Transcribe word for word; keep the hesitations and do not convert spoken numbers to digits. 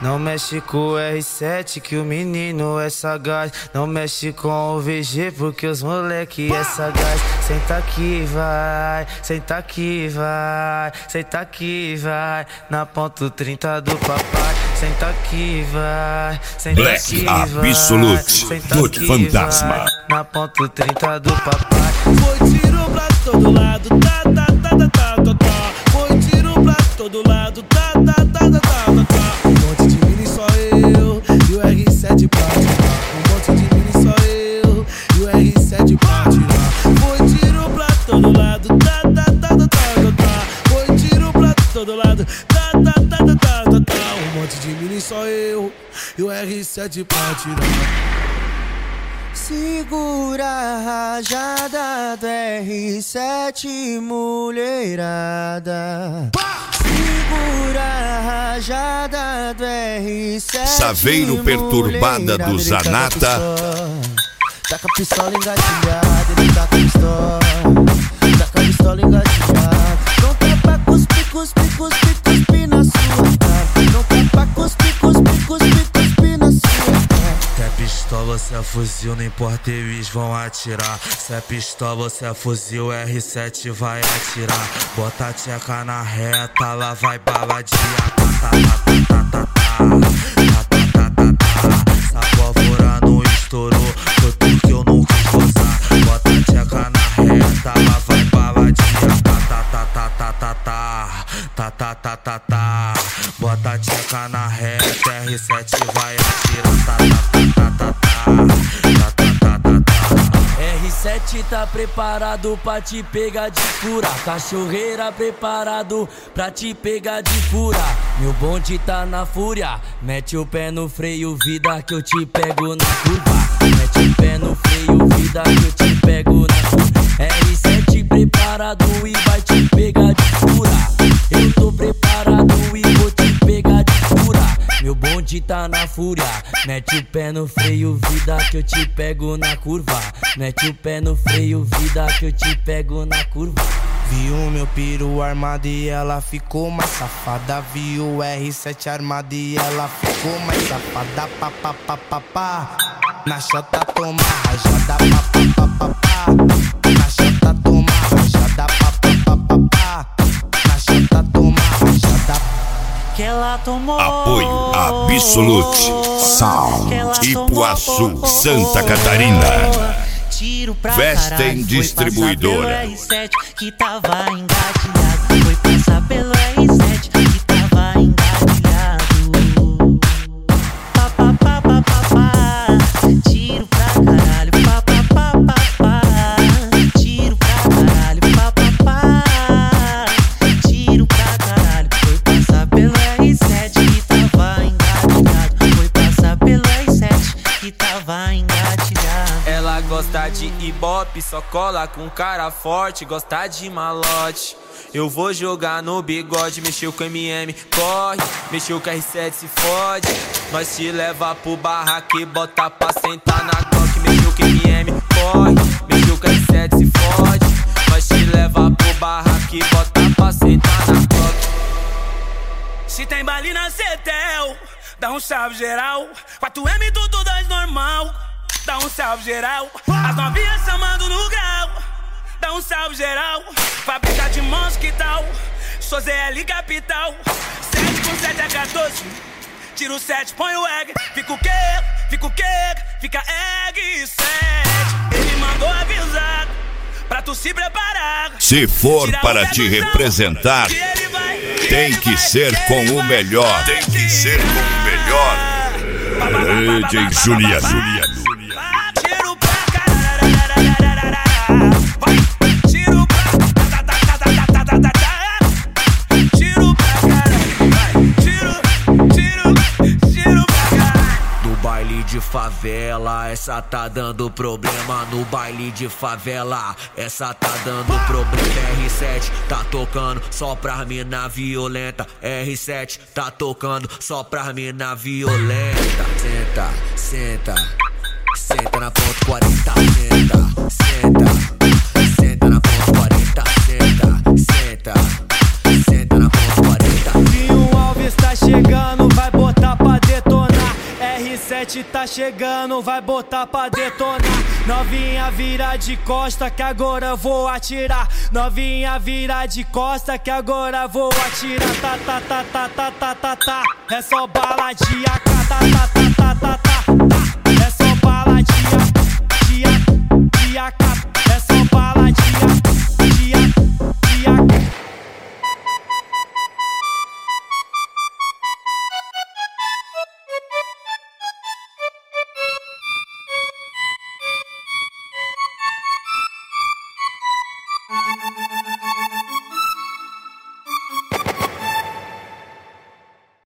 Não mexe com o R sete que o menino é sagaz. Não mexe com o V G porque os moleque é sagaz. Senta aqui, vai, senta aqui, vai, senta aqui, vai, na ponto trinta do papai. Senta aqui, vai, senta Black aqui, vai, Absolute, senta Duque aqui, Fantasma. vai, na ponto trinta do papai. Foi tiro pra todo lado, tá, tá, tá, tá, tá, tá, tá. Foi tiro pra todo lado, tá, tá, tá, tá, tá, tá, tá. Um monte de mini só eu e o R sete pra tirar. Um monte de mini só eu e o R sete pra tirar. Foi tiro pra todo lado, tá, tá, tá, tá, tá, tá. Foi tiro pra todo lado, tá, tá, tá, tá, tá, tá, tá. Um monte de mini só eu e o R sete pra tirar. Segura a rajada do R sete, mulherada. Segura a rajada do R sete. Saveiro perturbada do Zanata. Taca a pistola engatilhada, ele taca a pistola. Taca a pistola engatilhada. Não quer pra cuspir, cuspir, cuspir, cuspir na sua cara. Não quer pra cuspir, cuspir, cuspir, cuspir na sua cara. Se é pistola, se é fuzil, não importa, eles vão atirar. Se é pistola, se é fuzil, R sete vai atirar. Bota a tcheca na reta, lá vai baladinha. Tá, tá, tá, tá, tá, tá, tá, tá, tá. Essa pólvora não estourou, foi porque eu não quis gozar. Bota a tcheca na reta, lá vai baladinha. Tá, tá, tá, tá, tá, tá, tá, tá, tá, tá, tá, tá. Bota a tcheca na reta, R sete vai atirar. Tá, tá, tá, tá, tá, tá, tá, tá, tá, tá. R sete tá preparado pra te pegar de fura. Cachorreira preparado pra te pegar de fura. Meu bonde tá na fúria. Mete o pé no freio, vida, que eu te pego na curva. Mete o pé no freio, vida, que eu te pego na curva. R sete preparado e vai te pegar de fura. Eu tô preparado e vou te pegar de fura. Meu bonde tá na fúria. Mete o pé no freio, vida, que eu te pego na curva. Mete o pé no freio, vida, que eu te pego na curva. Viu meu piru armado e ela ficou mais safada. Viu o R sete armado e ela ficou mais safada. Pá, pá, pá, pá, pá. Na chota toma rajada. Pá, pá, pá, pá, pá. Na chota toma rajada. Pá, pá, pá, pá, pá. Na chota toma rajada. Que ela tomou. Apoio Absolute Sound, Ipuaçu, Santa Catarina. Tiro pra Vestem caralho, Distribuidora. foi passar pelo R sete que tava engatilhado. Foi passar pelo R sete que tava engatilhado. Pá, pá, pá, pá, pá, pá. Tiro pra caralho. Pá, pá, pá, pá, pá. Tiro pra caralho. Pá, pá, pá. Tiro pra caralho. Foi passar pelo R sete que tava engatilhado. Foi passar pelo R sete que tava engatilhado. Ela gosta de ibope, só cola com cara forte. Gosta de malote, eu vou jogar no bigode. Mexeu com M M, corre. Mexeu com R sete, se fode. Nós te leva pro barraco e bota pra sentar na Glock. Mexeu com M M, corre. Mexeu com R sete, se fode. Nós te leva pro barraco e bota pra sentar na Glock. Se tem baile na Cetel, dá um salve geral. quatro M tudo das normal, dá um salve geral. As novinhas chamando no grau, dá um salve geral. Fábrica de monstros, que tal? Sou Z L Capital. sete com sete é quatorze. Tira o sete, põe o egg. Fica o quê? Fica o quê? Fica egg sete. Ele mandou avisar pra tu se preparar. Se for para te representar, tem que ser com o melhor. Tem que ser com o melhor. D J Juliano. Juliano. Tiro pra caralho. Tiro pra caralho. Tiro pra caralho. Tiro, tiro, tiro pra caralho. No baile de favela, essa tá dando problema. No baile de favela, essa tá dando problema. R sete tá tocando só pra mina violenta. R sete tá tocando só pra mina violenta. Senta, senta. Senta na ponto quarenta, senta, senta. Senta na ponto quarenta, senta, senta. Senta na ponto quarenta. E o Alves tá chegando, vai botar pra noite tá chegando, vai botar pra detonar. Novinha vira de costa que agora vou atirar. Novinha vira de costa que agora vou atirar. Tá, tá, tá, tá, tá, tá, tá, tá. É só bala de A K. Tá, tá, tá, tá, tá, tá, tá. É só bala de A K, de A K, de A K. É só bala de A K, de A K, de A K. Thank you.